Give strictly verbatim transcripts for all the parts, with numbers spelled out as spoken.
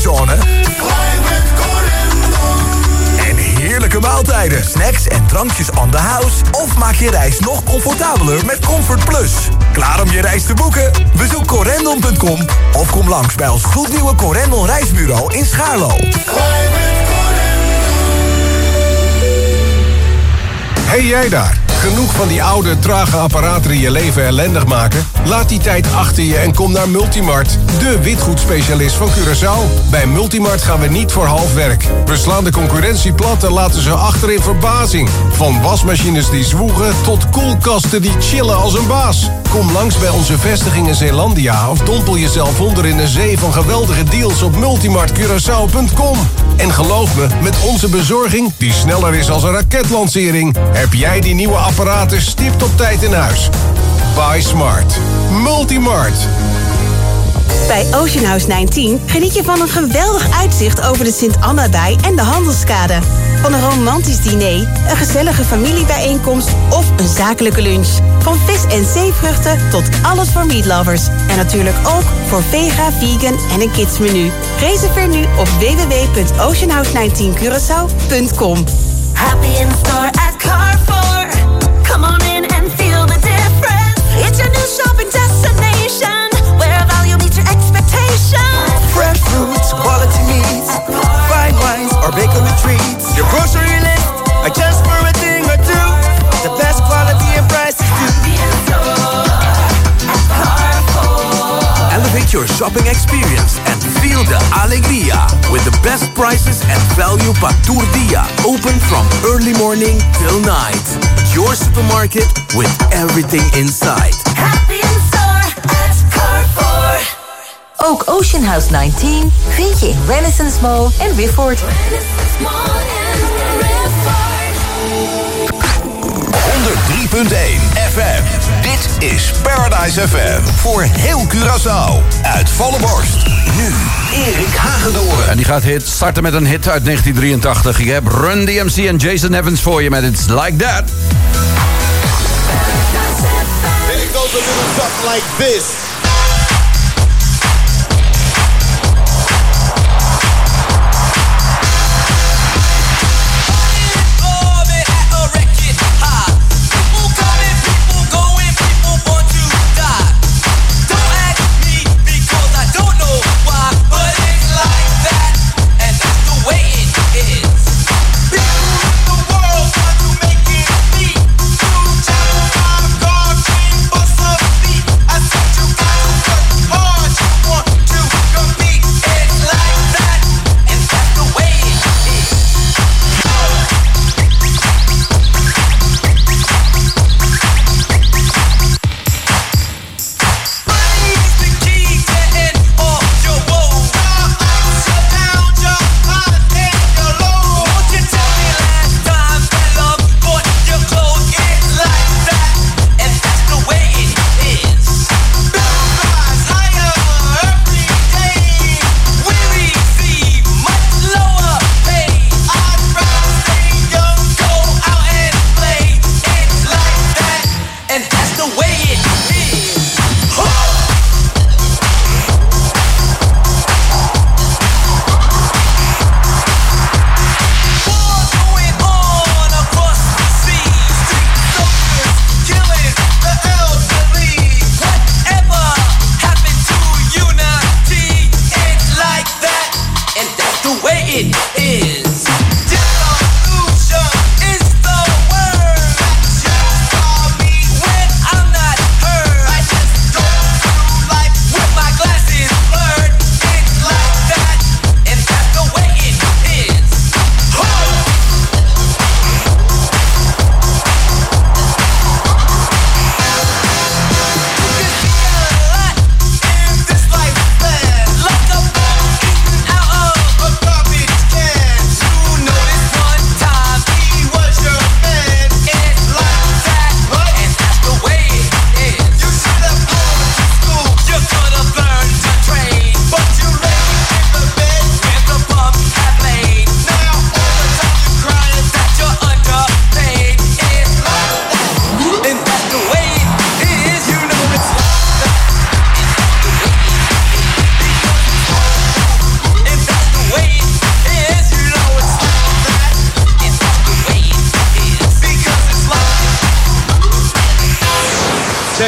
comfortzone? En heerlijke maaltijden, snacks en drankjes on the house? Of maak je reis nog comfortabeler met Comfort Plus? Klaar om je reis te boeken? Bezoek corendon punt com of kom langs bij ons gloednieuwe Corendon reisbureau in Schaarlo. Hey jij daar, genoeg van die oude, trage apparaten die je leven ellendig maken? Laat die tijd achter je en kom naar Multimart, de witgoedspecialist van Curaçao. Bij Multimart gaan we niet voor half werk. We slaan de concurrentie plat en laten ze achter in verbazing. Van wasmachines die zwoegen tot koelkasten die chillen als een baas. Kom langs bij onze vestiging in Zeelandia of dompel jezelf onder in een zee van geweldige deals op multimart curaçao punt com. En geloof me, met onze bezorging, die sneller is als een raketlancering, heb jij die nieuwe apparaten stipt op tijd in huis. Buy smart. Multimart. Bij Ocean House negentien geniet je van een geweldig uitzicht over de Sint-Anna-dij en de Handelskade. Van een romantisch diner, een gezellige familiebijeenkomst of een zakelijke lunch. Van vis- en zeevruchten tot alles voor meatlovers. En natuurlijk ook voor vega, vegan en een kidsmenu. Reserveer nu op w w w punt ocean house negentien curaçao punt com. Happy in store at Carrefour. Come on in and feel the difference. It's your new shopping destination, where value meets your expectations. Fresh fruits, quality meats, fine wines or bakery treats. Your grocery list, adjust for a thing or two. The best quality and prices too. Elevate your shopping experience and feel the alegría with the best prices and value pa tour dia. Open from early morning till night. Your supermarket with everything inside. Happy in store at Carrefour. Ook Ocean House negentien vind je in Renaissance Mall en Wifford. honderd drie punt één F M. Dit is Paradise F M. Voor heel Curaçao. Uit volle borst. Nu Erik Hagedoorn. En die gaat hit starten met een hit uit negentien drieëntachtig. Ik heb Run D M C en Jason Evans voor je met It's Like That. And it goes a little something like this.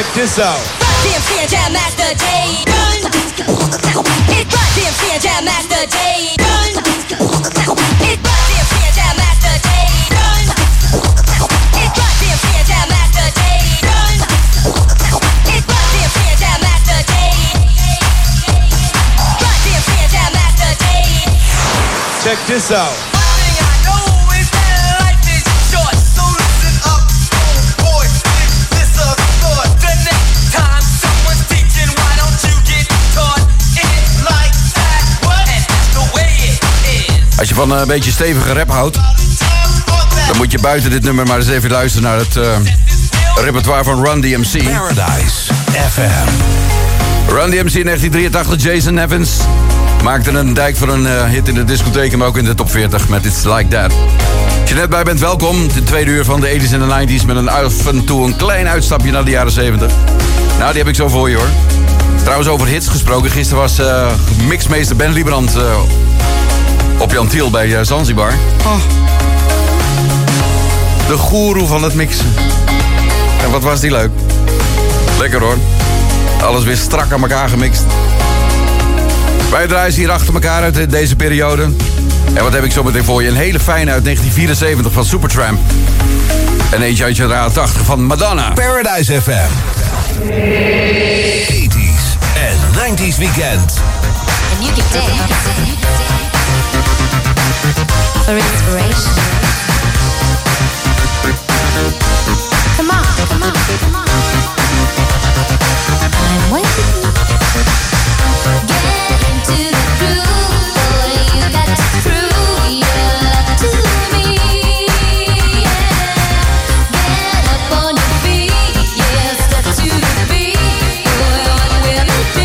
Check this out. D M C and Jam Master Jay. It's Run D M C and Jam Master Jay. It's Run D M C and Jam Master Jay. It's Run D M C and Jam Master Jay. It's Run D M C and Jam Master Jay. Run D M C and Jam Master Jay. Check this out. Als je van een beetje stevige rap houdt, dan moet je buiten dit nummer maar eens even luisteren naar het uh, repertoire van Run D M C. Paradise F M. Run D M C in negentien drieëntachtig, Jason Evans maakte een dijk voor een uh, hit in de discotheek, maar ook in de top veertig met It's Like That. Als je net bij bent, welkom. De tweede uur van de tachtiger en de negentiger met een af en toe een klein uitstapje naar de jaren zeventig. Nou, die heb ik zo voor je hoor. Trouwens, over hits gesproken. Gisteren was uh, mixmeester Ben Liebrand uh, op Jan Thiel bij uh, Zanzibar. Oh. De goeroe van het mixen. En wat was die leuk. Lekker hoor. Alles weer strak aan elkaar gemixt. Wij draaien hier achter elkaar uit deze periode. En wat heb ik zo meteen voor je? Een hele fijne uit negentien vierenzeventig van Supertramp. En eentje uit de jaren tachtig van Madonna. Paradise F M. tachtiger en negentiger weekend. And you can dance for inspiration. Come on, come on, come on. I'm waiting. Get into the groove, boy. You got to prove your love to me. Yeah. Get up on your feet, yeah. Step to the beat, boy. What will it be?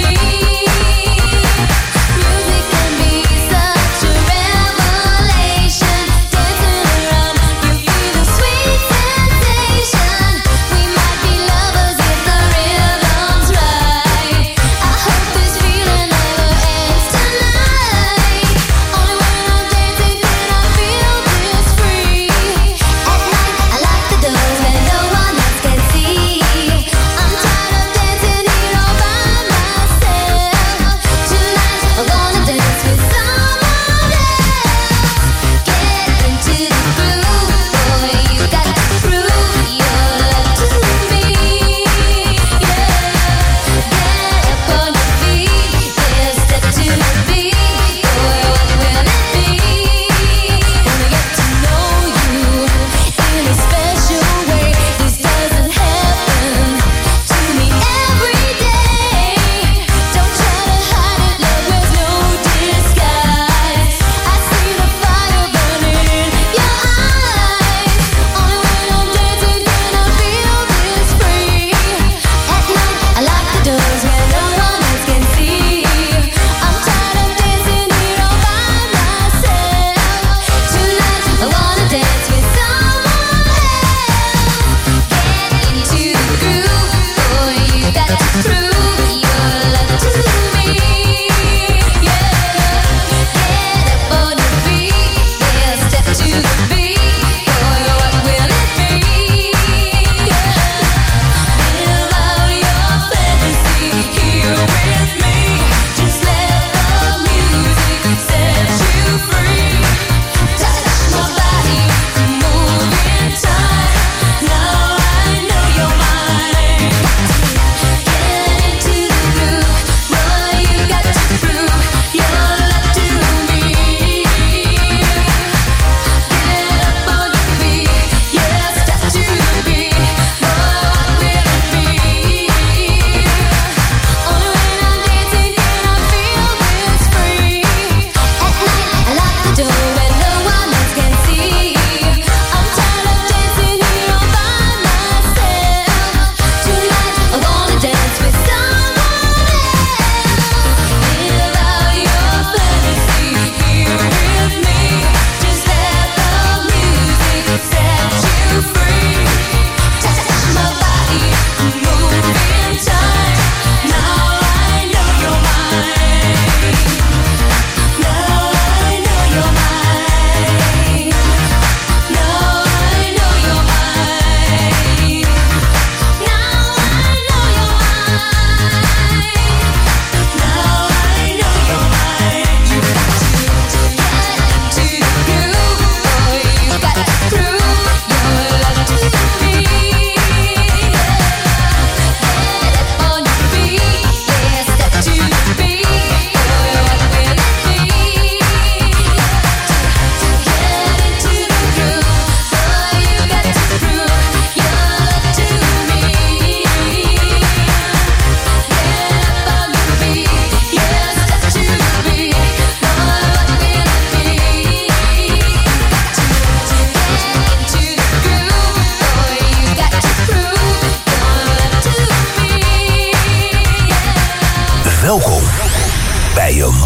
Music can be such a revelation. Dancing around, you feel the sweet sensation. We might be lovers if the rhythm's right.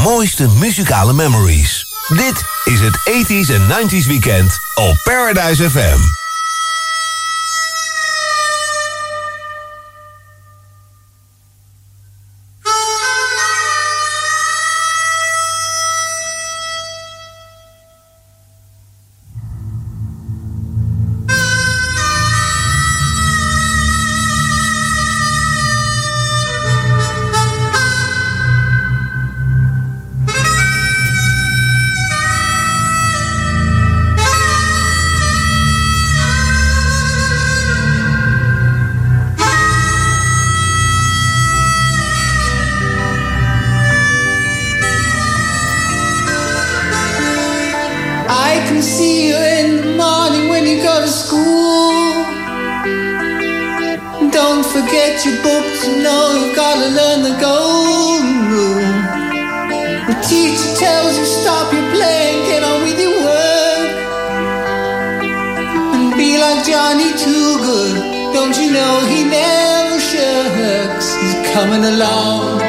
mooiste muzikale memories. Dit is het eighties en nineties weekend op Paradise F M. Forget your books, you know you've gotta learn the golden rule. The teacher tells you stop your playing, get on with your work. And be like Johnny Too Good, don't you know he never shirks, he's coming along.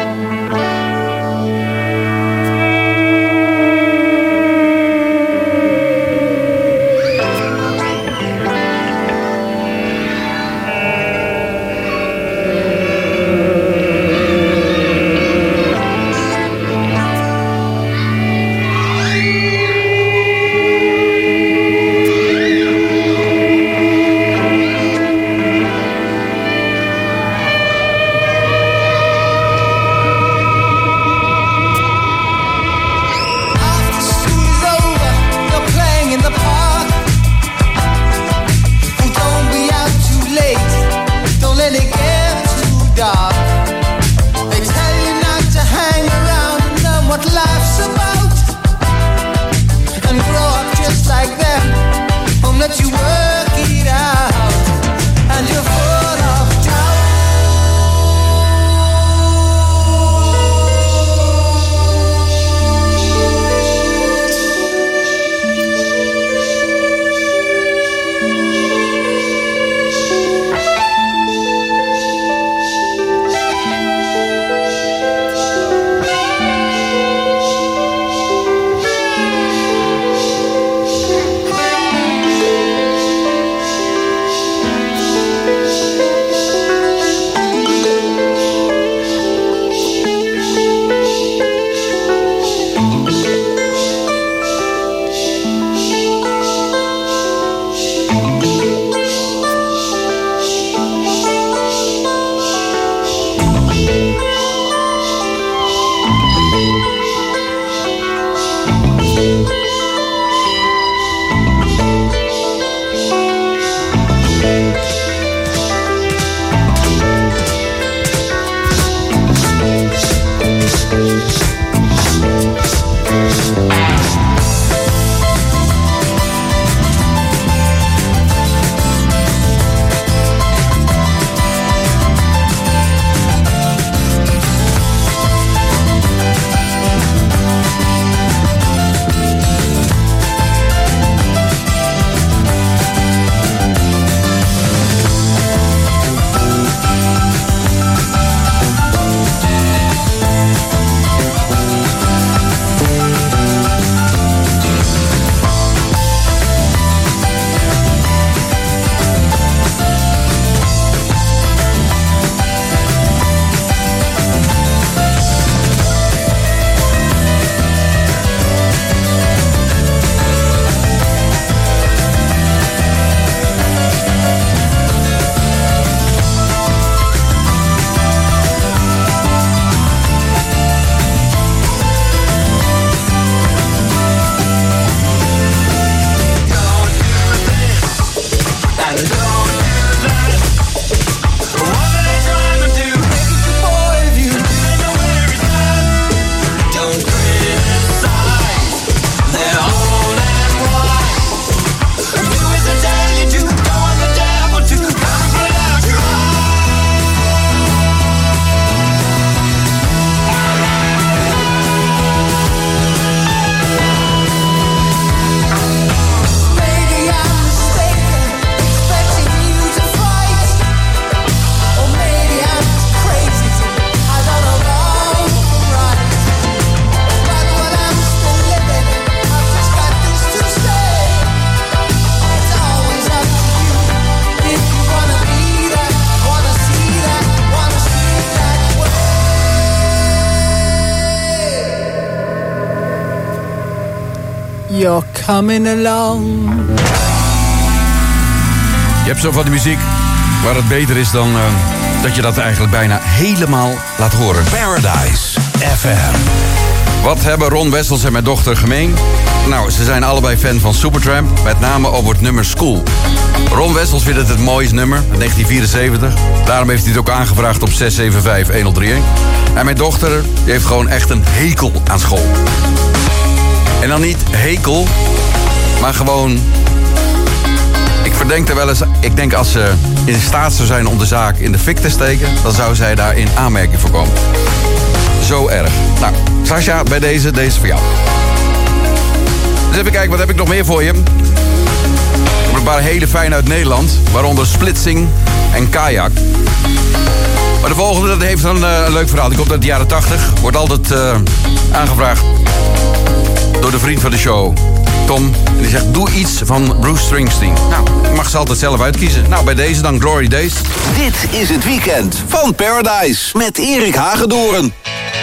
you're coming along. Je hebt zo van die muziek waar het beter is dan uh, dat je dat eigenlijk bijna helemaal laat horen. Paradise F M. Wat hebben Ron Wessels en mijn dochter gemeen? Nou, ze zijn allebei fan van Supertramp, met name over het nummer School. Ron Wessels vindt het het mooiste nummer, negentien vierenzeventig. Daarom heeft hij het ook aangevraagd op zes zeven vijf een nul drie een. En mijn dochter die heeft gewoon echt een hekel aan school. En dan niet hekel, maar gewoon... Ik verdenk er wel eens... Ik denk als ze in staat zou zijn om de zaak in de fik te steken... dan zou zij daar in aanmerking voor komen. Zo erg. Nou, Sascha, bij deze, deze is voor jou. Dus even kijken, wat heb ik nog meer voor je? Ik heb een paar hele fijn uit Nederland. Waaronder Splitsing en Kajak. Maar de volgende dat heeft een uh, leuk verhaal. Die komt uit de jaren tachtig. Wordt altijd uh, aangevraagd door de vriend van de show, Tom. En die zegt, doe iets van Bruce Springsteen. Nou, je mag ze altijd zelf uitkiezen. Nou, bij deze dan Glory Days. Dit is het weekend van Paradise met Erik Hagedoorn.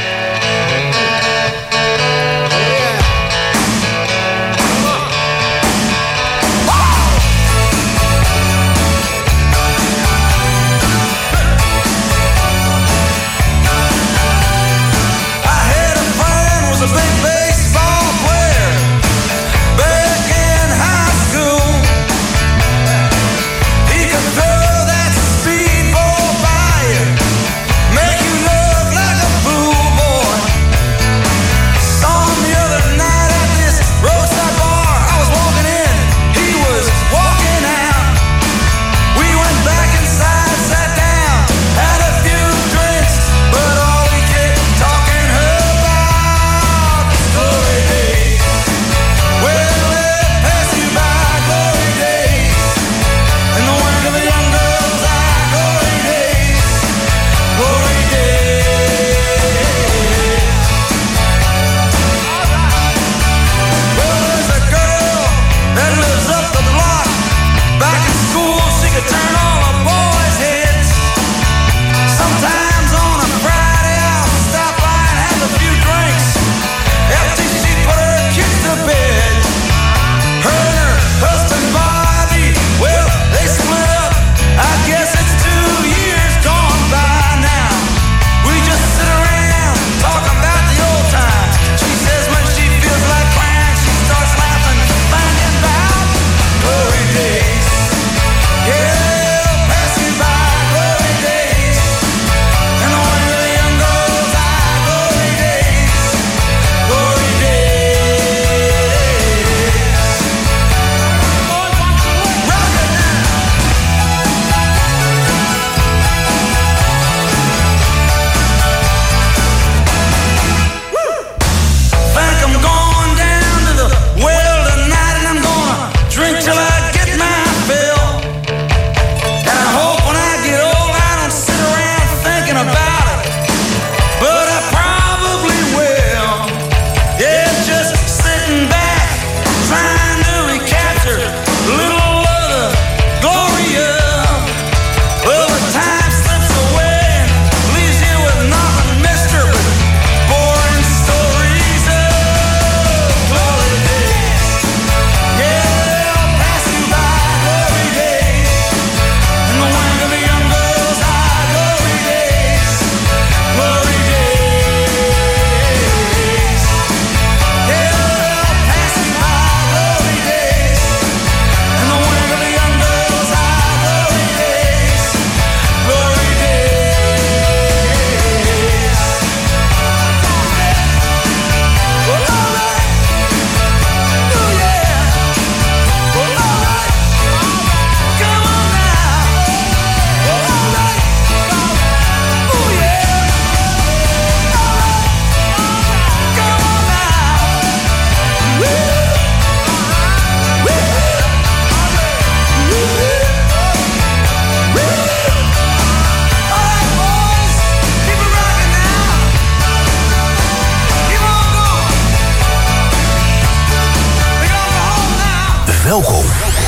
Welkom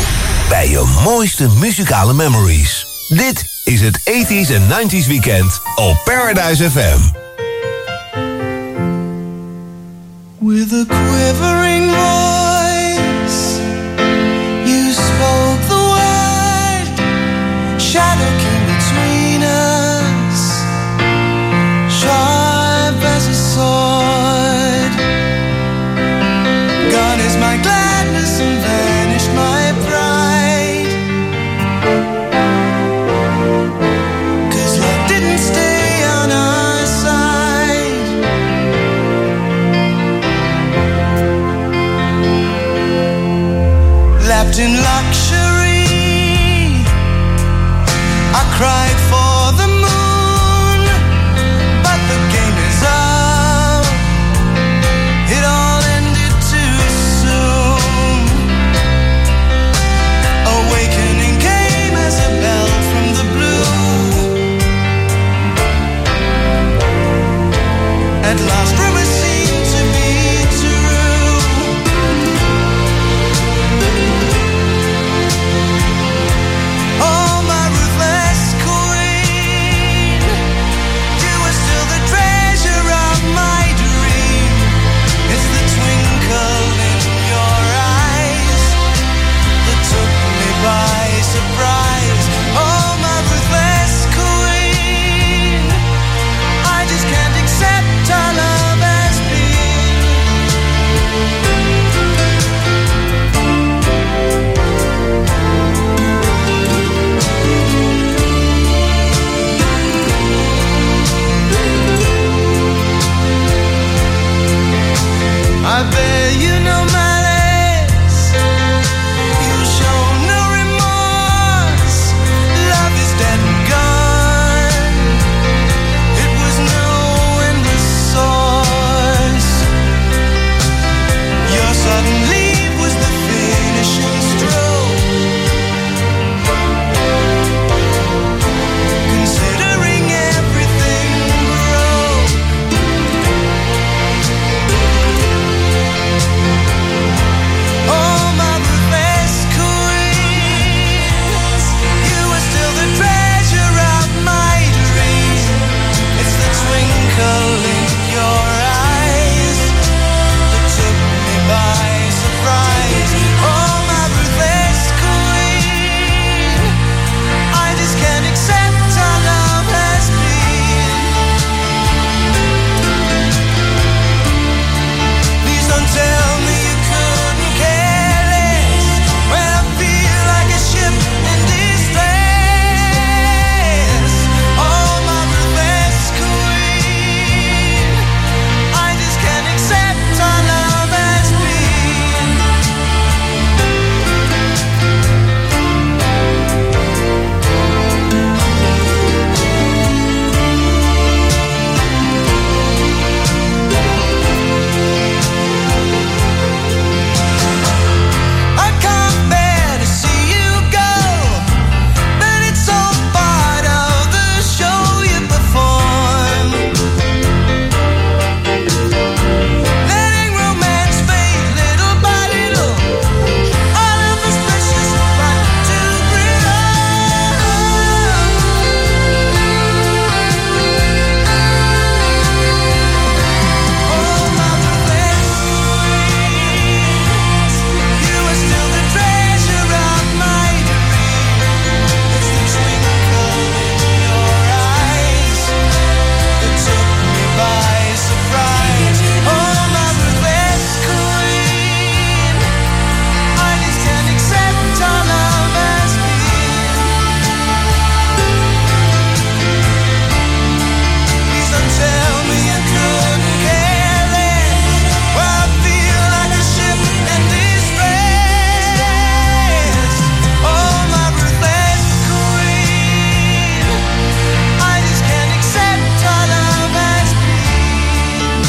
bij je mooiste muzikale memories. Dit is het eighties en nineties weekend op Paradise F M. With a quivering voice lived in luxury. I cried for the moon, but the game is up. It all ended too soon. Awakening came as a bell from the blue. At last rumors seemed to be true. Oh, my ruthless queen, you are still the treasure of my dream. It's the twinkle in your eyes that took me by surprise. Oh, my ruthless queen, I just can't accept our love as I bear you no malice, you show no remorse. Love is dead and gone. It was no endless source. Your sudden leave was the finishing stroke. Considering everything broke. Oh, my ruthless queens, you are still the treasure of my dream. It's the twinkle in your eyes that took me by surprise. Oh, my ruthless queen, I just can't accept our love has been. Please don't tell me you couldn't care less when I feel like a ship in distress. Oh, my ruthless queen, I just can't accept our love has been. I can't bear to see you go, but it's all part of the show you perform. Letting romance fade little by little. All of us precious, but too brittle. Oh, my ruthless queens, you are still the treasure of my dream. It's the twinkle in your eyes that took me by surprise. Oh, my ruthless queen, I just can't accept our love as been. Please don't tell me you couldn't care less. Well, I feel like a ship in distress. Oh, my ruthless queen, I just can't accept our love as been.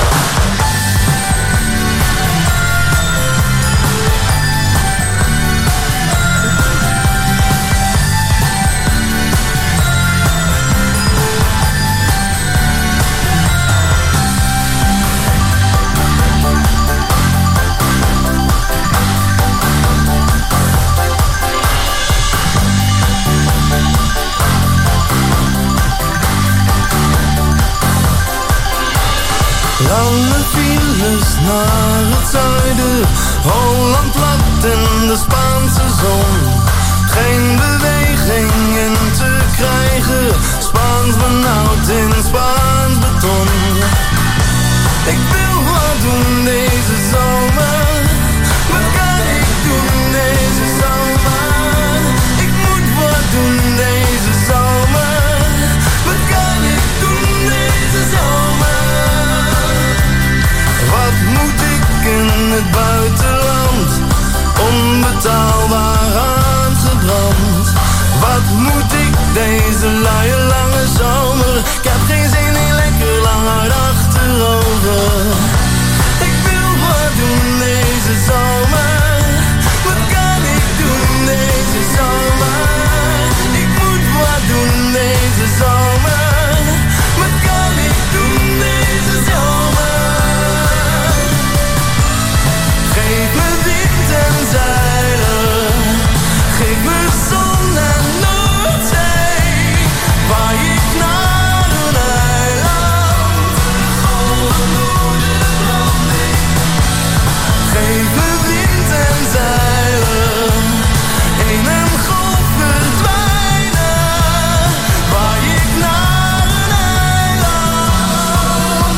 Lange files naar het zuiden, Holland plat in de Spaanse zon. Geen beweging in te krijgen, Spaans benauwd in Spaans beton. Ik wil wat doen deze zomer, wat kan ik doen deze zomer? Ik moet wat doen deze zomer, wat kan ik doen deze zomer? Wat moet ik in het buitenland onbetaalbaar aangebrand. Wat moet ik deze luie lange zomer? Ik heb geen zin in lekker lang hard achterover. Ik wil wat doen deze zomer. Wat kan ik doen deze zomer? Ik moet wat doen deze zomer. Wat kan ik doen deze zomer? Geef me wind en zeilen. Geef me zon en Noordzee. Waar ik naar een eiland. Golven door de branding. Geef me wind en zeilen. In een golf verdwijnen. Waar ik naar een eiland.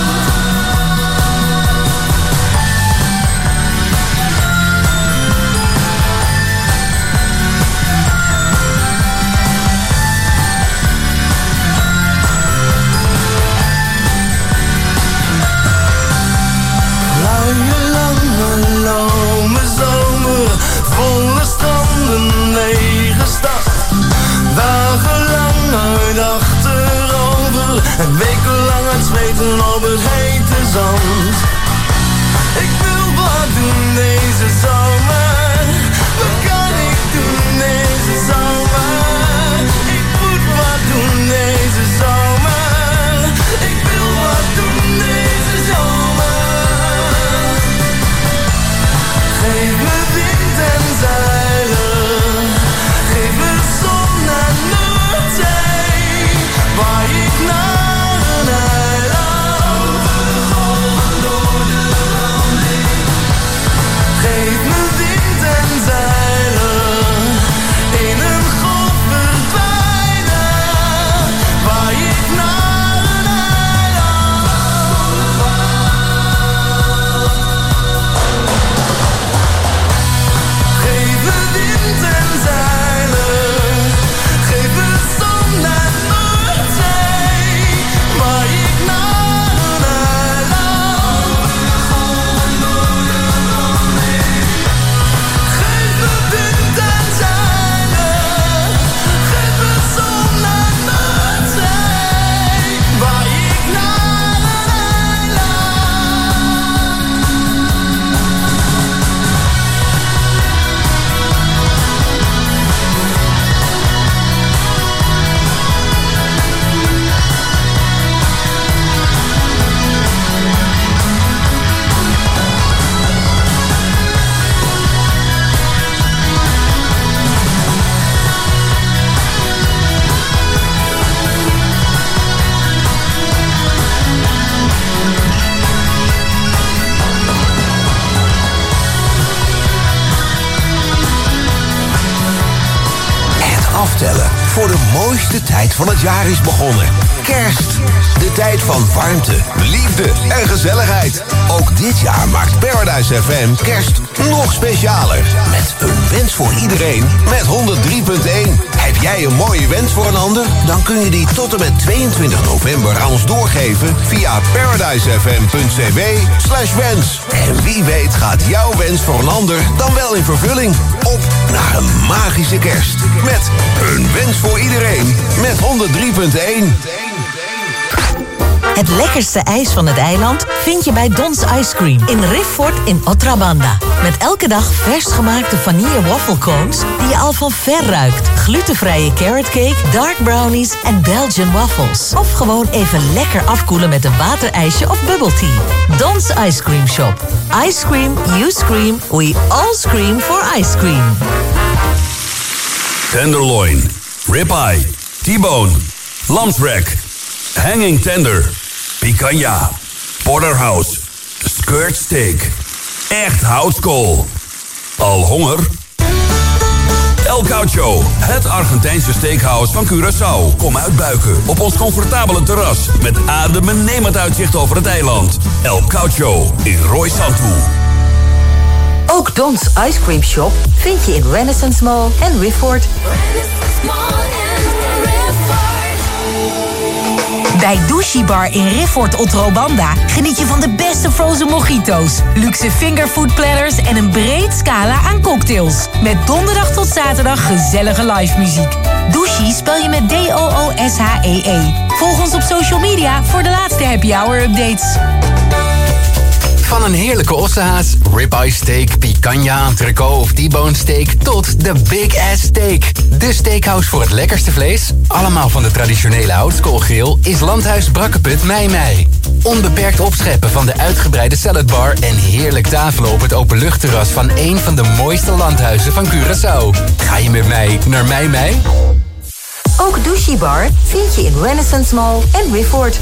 Lange, lange, lome zomer, volle stranden, lege stad. Dagenlang uit achterover en wekenlang aan het zweten op het hete zand. Ik wil wat doen deze zomer. Wat kan ik doen deze zomer? Ik moet wat doen deze zomer. Ik wil wat doen deze zomer. Geef me wind en zeilen. Geef me zon en Noordzee. Waar ik naar een eiland. Golven door de branding. Geef me wind en zeilen. In een golf verdwijnen. Waar ik naar een eiland. Geef me wind en zeilen. Geef me zon en Noordzee. Waar ik naar een eiland. Golven door de branding. Geef me wind en zeilen. Geef me zon en Noordzee. Waar ik naar een Het aftellen voor de mooiste tijd van het jaar is begonnen. Kerst. De tijd van warmte, liefde en gezelligheid. Ook dit jaar maakt Paradise F M kerst nog specialer. Met een wens voor iedereen met honderd drie punt één. Heb jij een mooie wens voor een ander? Dan kun je die tot en met tweeëntwintig november aan ons doorgeven via paradisefm.cw slash wens. En wie weet gaat jouw wens voor een ander dan wel in vervulling. Op naar een magische kerst. Met een wens voor iedereen met honderd drie punt één. Het lekkerste ijs van het eiland vind je bij Don's Ice Cream in Rifford in Otrabanda. Met elke dag vers gemaakte vanille wafflecones die je al van ver ruikt. Glutenvrije carrot cake, dark brownies en Belgian waffles. Of gewoon even lekker afkoelen met een waterijsje of bubble tea. Don's Ice Cream Shop. Ice cream, you scream, we all scream for ice cream. Tenderloin, ribeye, T-bone, lamsrack, hanging tender, picanha, porterhouse, skirt steak. Echt houtskool. Al honger? El Caucho, het Argentijnse steakhouse van Curaçao. Kom uitbuiken op ons comfortabele terras met adembenemend uitzicht over het eiland. El Caucho in Roy Santu. Ook Don's Ice Cream Shop vind je in Renaissance Mall en Bij Douchy Bar in Rifford Otrobanda geniet je van de beste frozen mojito's, luxe fingerfood platters en een breed scala aan cocktails. Met donderdag tot zaterdag gezellige live muziek. Douchy spel je met D O O S H E E. Volg ons op social media voor de laatste happy hour updates. Van een heerlijke ossehaas, ribeye steak, picanha, entrecote of T-bone steak tot de Big Ass Steak. De steakhouse voor het lekkerste vlees, allemaal van de traditionele houtskoolgrill, is Landhuis Brakkeput Mei Mei. Onbeperkt opscheppen van de uitgebreide saladbar en heerlijk tafelen op het openluchtterras van een van de mooiste landhuizen van Curaçao. Ga je met mij naar Mei Mei? Ook Douchy Bar vind je in Renaissance Mall en Rifford.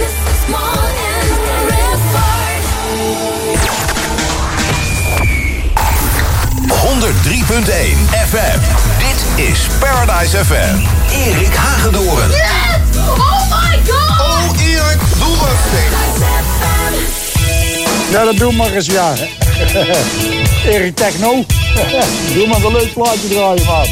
honderd drie punt één F M. Dit is Paradise F M. Erik Hagedoorn. Yes! Oh my god! Oh, Erik, doe wat. Ja, dat doe maar eens, ja. Erik Techno. Doe maar een leuk plaatje draaien, maat.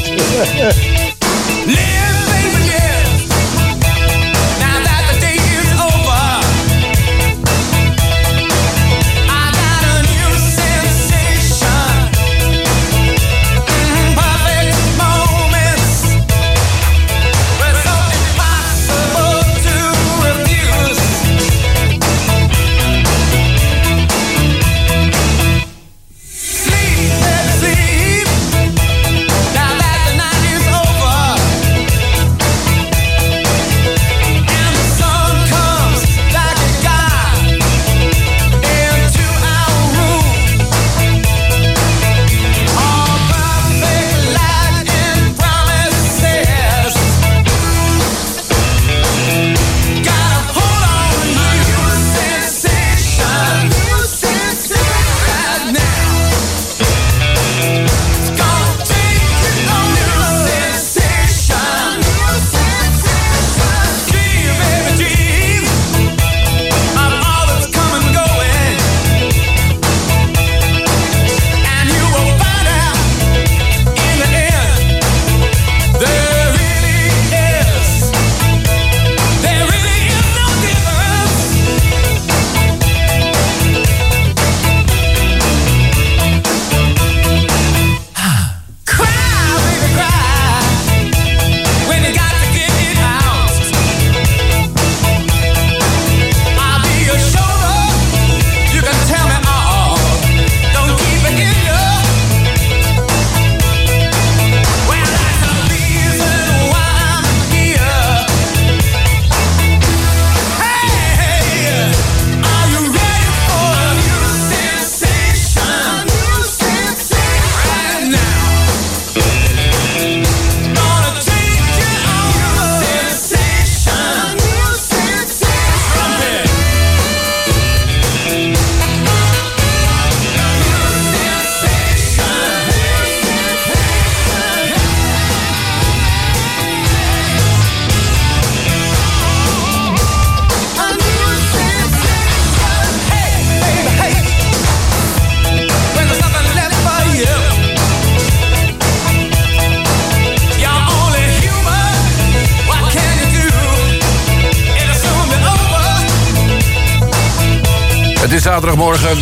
Het is zaterdagmorgen.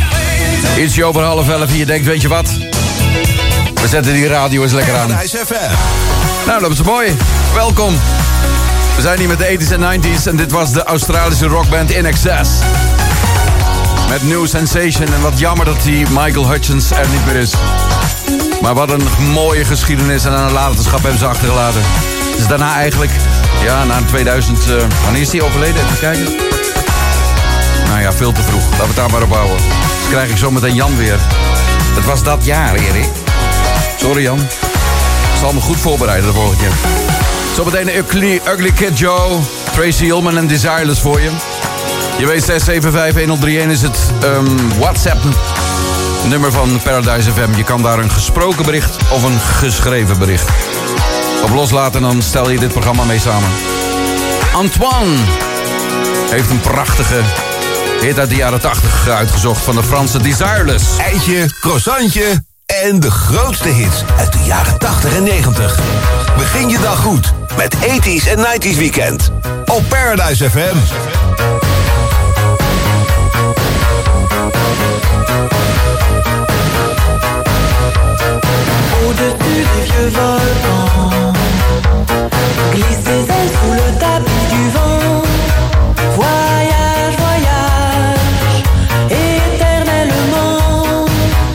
Ietsje over half elf. Je denkt, weet je wat? We zetten die radio eens lekker aan. Nou, dat is mooi. Welkom. We zijn hier met de eighties en nineties. En dit was de Australische rockband In Excess. Met New Sensation. En wat jammer dat die Michael Hutchence er niet meer is. Maar wat een mooie geschiedenis en een nalatenschap hebben ze achtergelaten. Dus daarna eigenlijk, ja, na tweeduizend... Uh, wanneer is die overleden? Even kijken. Nou ja, veel te vroeg. Laten we het daar maar op houden. Dus krijg ik zo meteen Jan weer. Het was dat jaar, Erik. Sorry, Jan. Ik zal me goed voorbereiden de volgende keer. Zometeen een ugly, ugly Kid Joe, Tracy Ullman en Desireless voor je. Je weet, zes zeven vijf een nul drie een is het um, WhatsApp-nummer van Paradise F M. Je kan daar een gesproken bericht of een geschreven bericht op loslaten en dan stel je dit programma mee samen. Antoine heeft een prachtige hit uit de jaren tachtig uitgezocht van de Franse Desireless. Eitje, croissantje en de grootste hits uit de jaren tachtig en negentig. Begin je dag goed met eighties en nineties Weekend. op Paradise F M. Au-dessus des vieux volcans, glisse ses ailes sous le tapis du vent. Voyage, voyage, éternellement.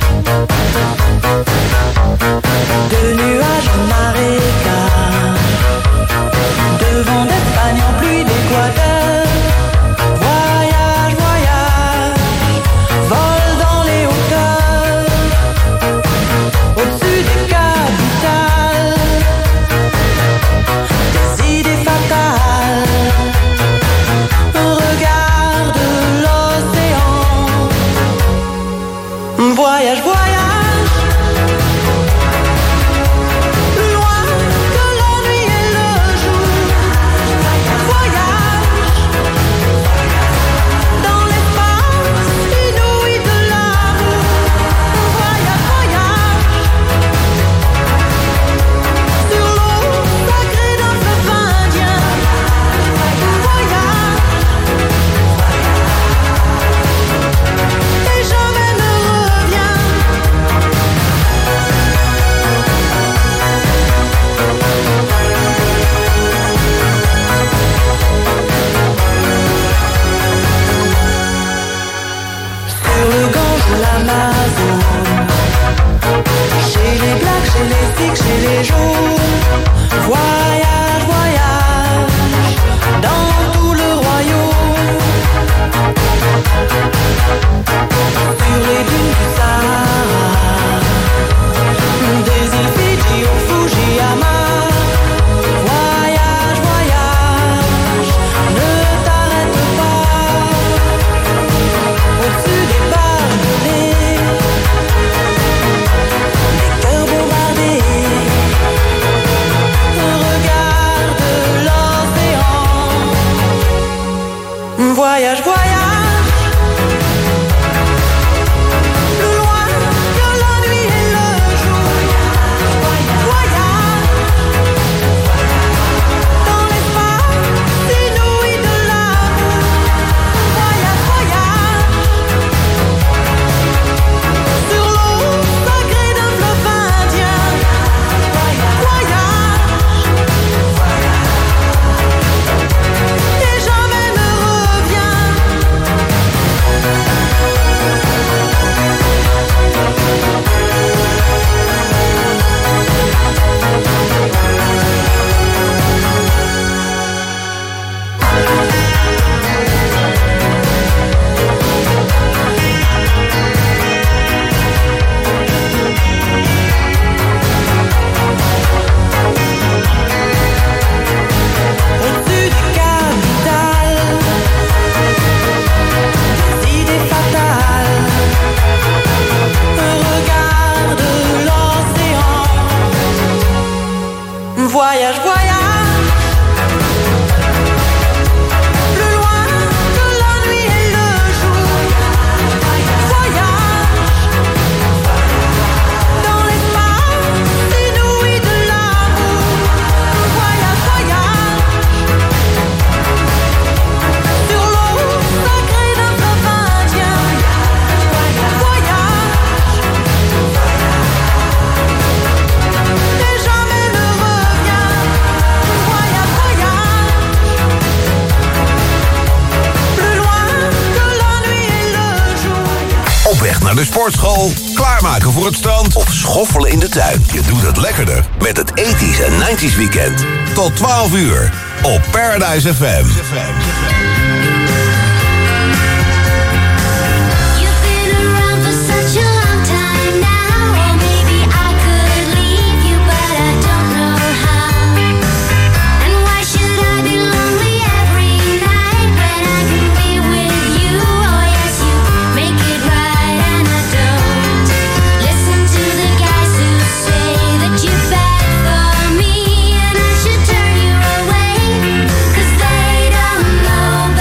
De nuages en marécage, de vent d'Espagne en pluie d'Équateur. Voyage, voyage, vol dans les hauteurs. Au-dessus des capitales, des idées fatales. Regarde l'océan. Voyage, voyage, plus loin que la nuit et le jour. Voyage, dans l'espace inouï de l'amour. Voyage, voyage, sur l'eau sacrée d'un fleuve indien. Voyage, et jamais ne reviens. Sur le Gange ou l'Amazone, chez les blacks, chez les sikhs, chez les jaunes. Voyage, voyage, dans tout le royaume. Sur les dunes du Sahara, des îles Fidji au Fujiyama. Voyage, voyage, ne t'arrête pas. Au-dessus des barbelés, des cœurs bombardés. Regarde l'océan. Voyage, voyage, plus loin que la nuit et le jour. Voyage, dans l'espace inouï de l'amour. Voyage, voyage, sur l'eau sacrée d'un fleuve indien. Voyage, et jamais ne reviens. Au-dessus des capitales, des idées fatales. Regarde l'océan. Voyage, voyage, plus loin que la nuit et le jour. Voyage, dans l'espace inouï de l'amour. Voyage, voyage, sur l'eau sacrée d'un fleuve indien. Voyage, et jamais ne reviens. Voyage, voyage, plus loin que la nuit et le jour. Op weg naar de sportschool, klaarmaken voor het strand of schoffelen in de tuin. Je doet het lekkerder met het eighties en nineties weekend. Tot twaalf uur op Paradise F M. You've been around for such a long time now. Or maybe I could leave you, but I don't know how. And why should I be lonely every night when I can be with you? Oh yes, you make it right, and I don't listen to the guys who say that you're bad for me, and I should turn you away, 'cause they don't know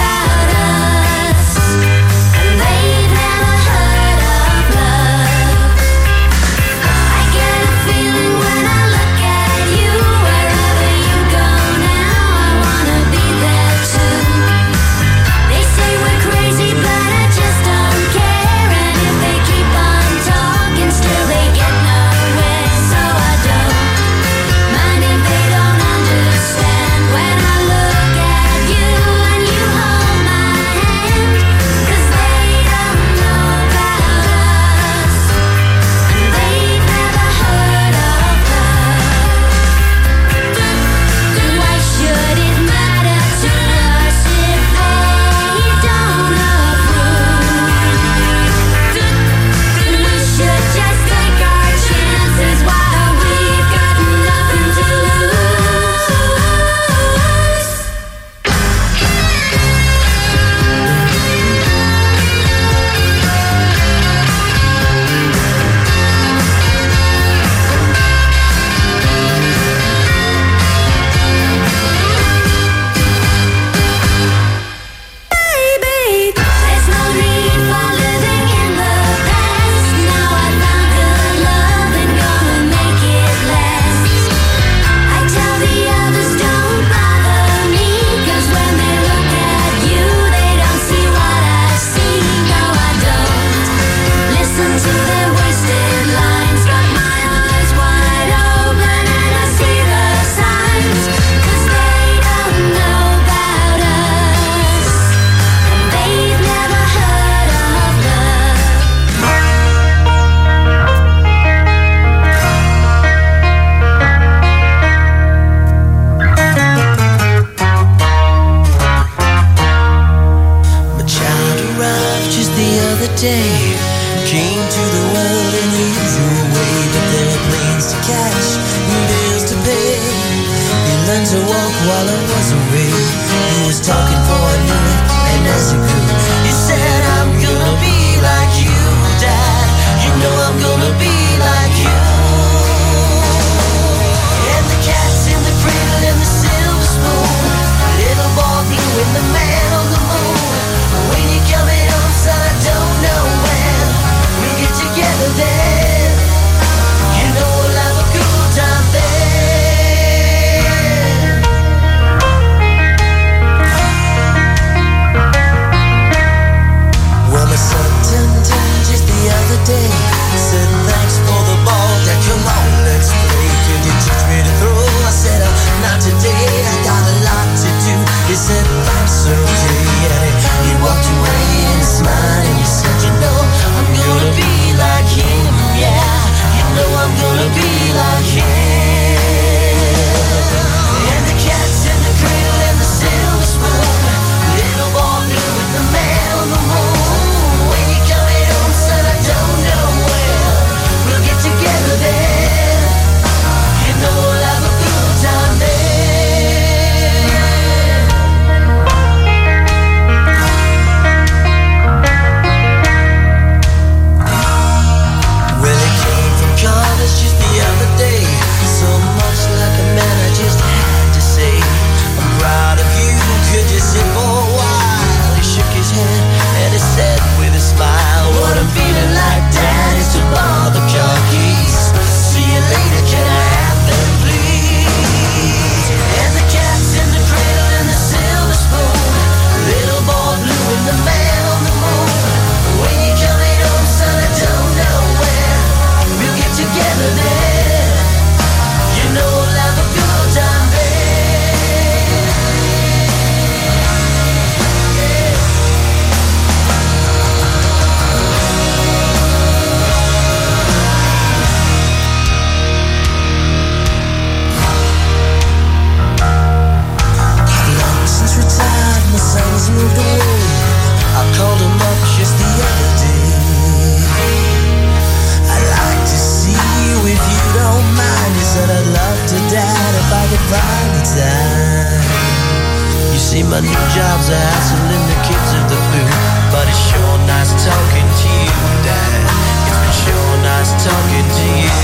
See, my new job's a hassling the kids of the food, but it's sure nice talking to you, Dad. It's been sure nice talking to you.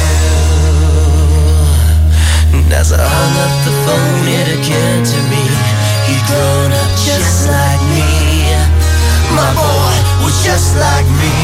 And as I hung up the phone, it occurred to me he'd grown up just like me. My boy was just like me.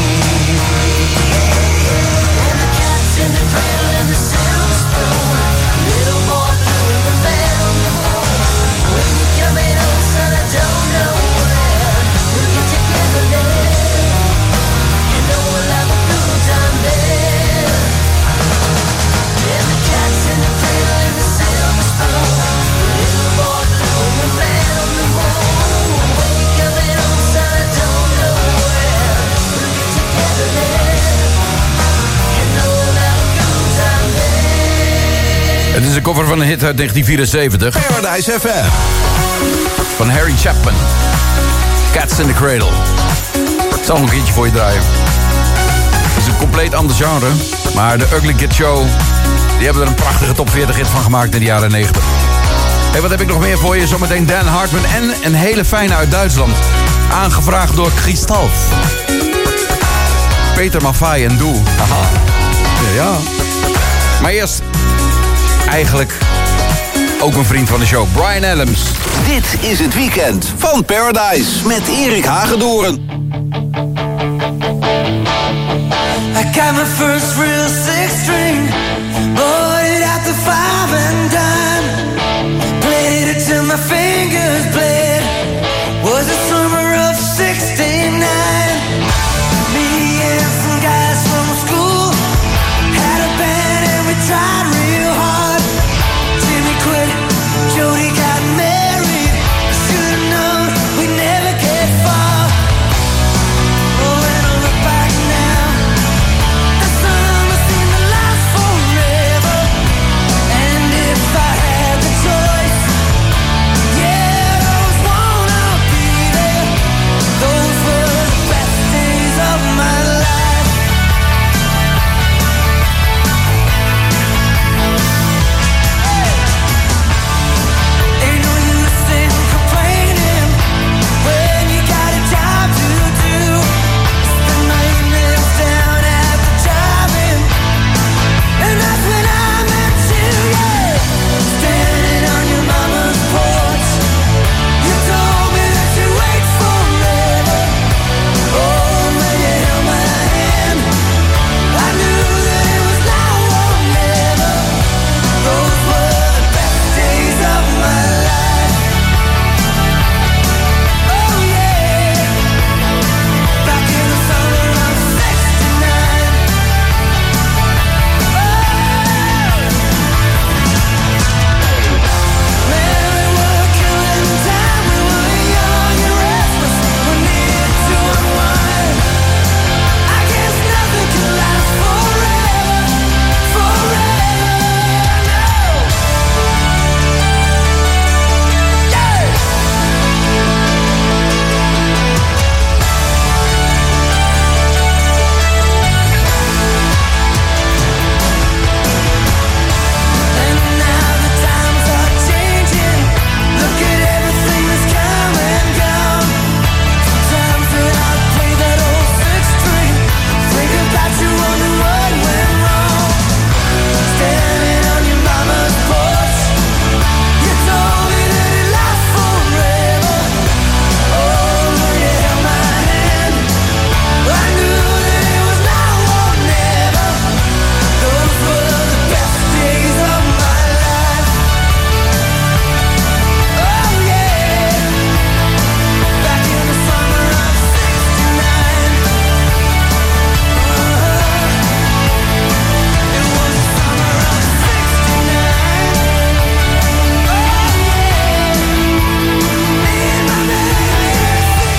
And the cat's in the cradle and the silver spoon. Little more blue than venom. When you're coming home, son, I don't know when. We'll get together then. You know we'll have a good time then. And the cat's in the cradle and the silver spoon. Little more blue than venom. When you're coming home, son, I don't know when. We'll get together then. You know we'll have a good time then. Het is een cover van een hit uit negentien vierenzeventig. Paradise F M. Van Harry Chapman. Cats in the Cradle. Ik zal nog een keertje voor je draaien. Het is een compleet ander genre. Maar de Ugly Kid Show, die hebben er een prachtige top veertig hit van gemaakt in de jaren negentig. Hey, wat heb ik nog meer voor je? Zometeen Dan Hartman en een hele fijne uit Duitsland. Aangevraagd door Christophe. Peter Maffay en Doe. Haha. Ja, ja. Maar eerst, eigenlijk ook een vriend van de show, Bryan Adams. Dit is het weekend van Paradise met Erik Hagedoorn. I got my first real six string, bought it at the five and dime. Played it till my fingers bled. Was the summer of sixty-nine. Me and some guys from school had a band and we tried real hard. Jimmy quit, Jody got married. Should've known we'd never get far. Oh, when I look back now, the summer seemed to last forever. And if I had the choice, yeah, I always wanna be there. Those were the best days of my life. Ain't no use in complaining when you got a job to do. Spend my evenings down at the drive-in, and that's when I met you, yeah. Standing on your mama's porch, you told me that you'd wait forever. Oh, when you held my hand, I knew that it was now or never. Those were the best days of my life. Oh yeah, back in the summer of sixty-nine. Man, we were killing time, we were young and restless, we needed to unwind. I guess nothing can last forever, forever, no. Yeah. And now the times are changing. Look at everything that's come and gone. Sometimes when I play that old six string, think about you, wonder what went wrong. Standing on your mama's porch, you told me that it lasts forever. Oh, when you held my hand, I knew that it was now or never. Those were the best days of my life. Oh yeah, back in the summer of sixty-nine. It was the summer of sixty-nine. Oh yeah, me and my baby,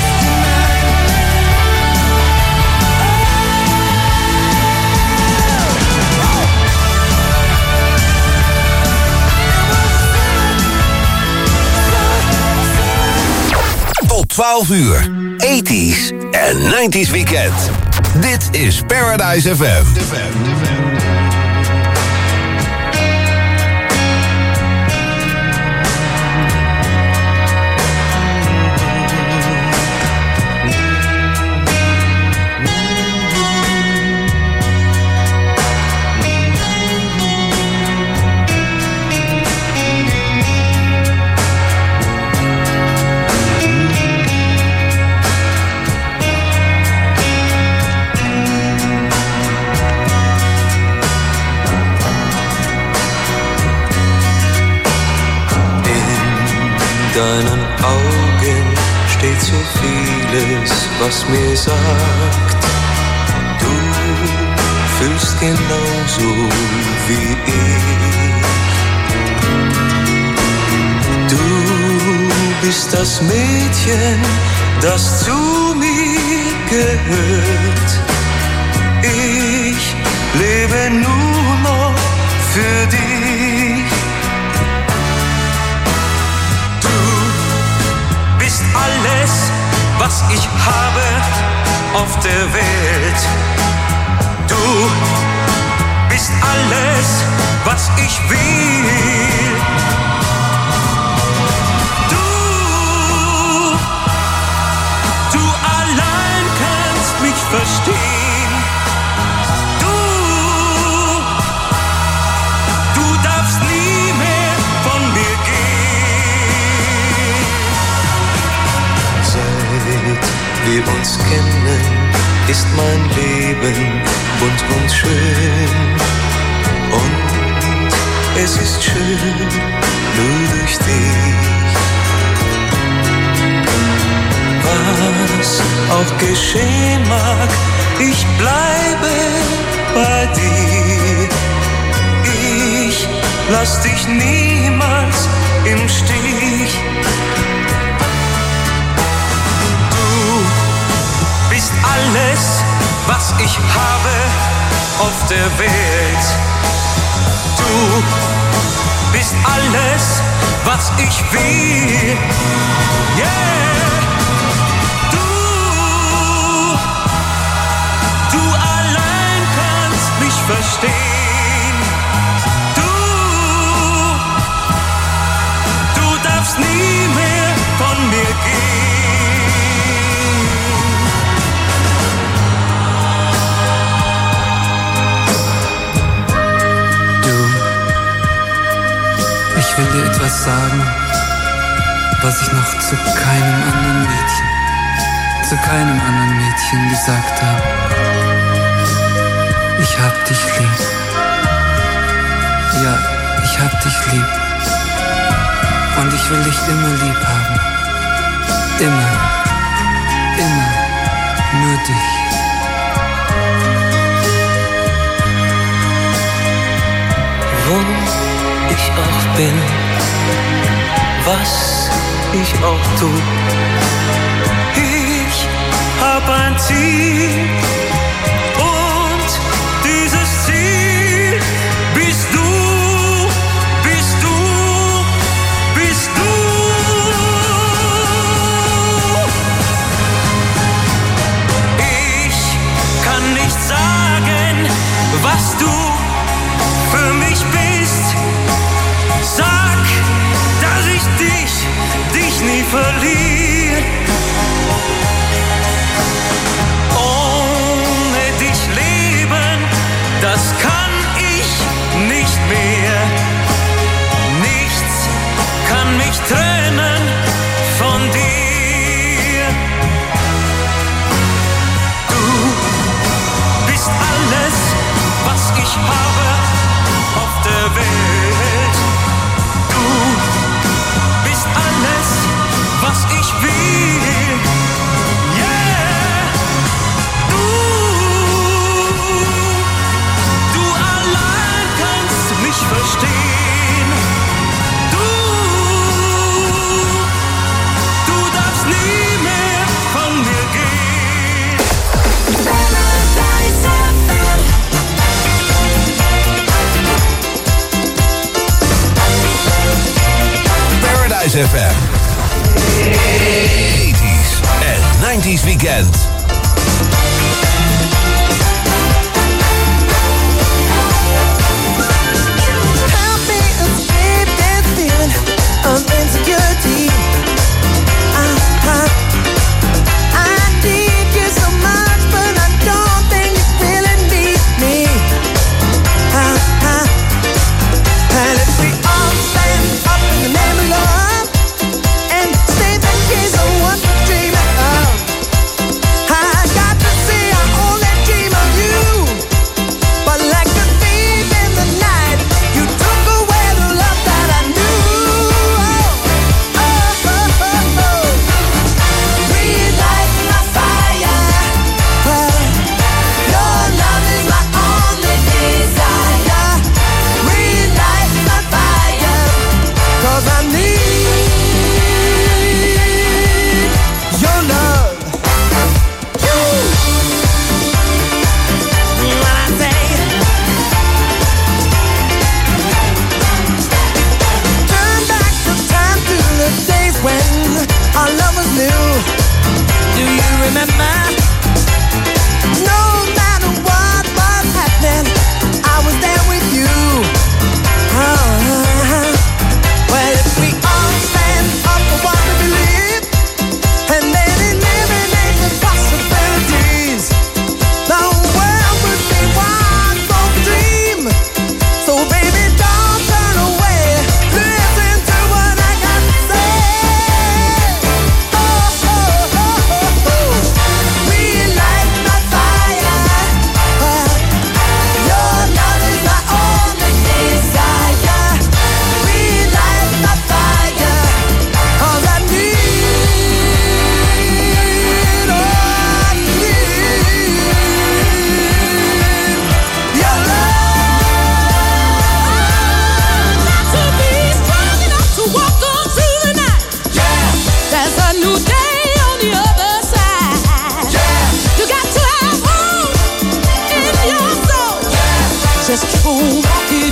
Tot twaalf uur. eighties en nineties weekend. Dit is Paradise F M. deinen Augen steht so vieles, was mir sagt, du fühlst genauso wie ich. Du bist das Mädchen, das zu mir gehört. Ich lebe nur noch für dich. Du bist alles, was ich habe auf der Welt. Du bist alles, was ich will. Du, du allein kannst mich verstehen. Du, du darfst nie mehr von mir gehen. Seit wir uns kennen, ist mein Leben bunt und schön. Und es ist schön, nur durch dich. Was auch geschehen mag, ich bleibe bei dir. Ich lass dich niemals im Stich. Alles, was ich habe auf der Welt. Du bist alles, was ich will. Yeah. Du, du allein kannst mich verstehen. Du, du darfst nie mehr von mir gehen. Ich will dir etwas sagen, was ich noch zu keinem anderen Mädchen, zu keinem anderen Mädchen gesagt habe. Ich hab dich lieb. Ja, ich hab dich lieb. Und ich will dich immer lieb haben. Immer, immer, nur dich. Wo ich auch bin, was ich auch tu, ich hab ein Ziel und dieses Ziel bist du, bist du, bist du. Ich kann nicht sagen, was du für mich bist. Sag, dass ich dich, dich nie verliere. Ohne dich leben, das kann ich nicht mehr. Nichts kann mich trennen von dir. Du bist alles, was ich habe auf der Welt. Du bist alles, was ich will. Yeah. Du, du allein kannst mich verstehen. Du, du darfst nie mehr von mir gehen. Paradise F M. eighties en nineties weekend. Help me escape that feeling of insecurity. I, I, I need you so much, but I don't think you really need me. I, I, and if we all stand up in the name of love and state the case of what we're dreaming of, I just hold on.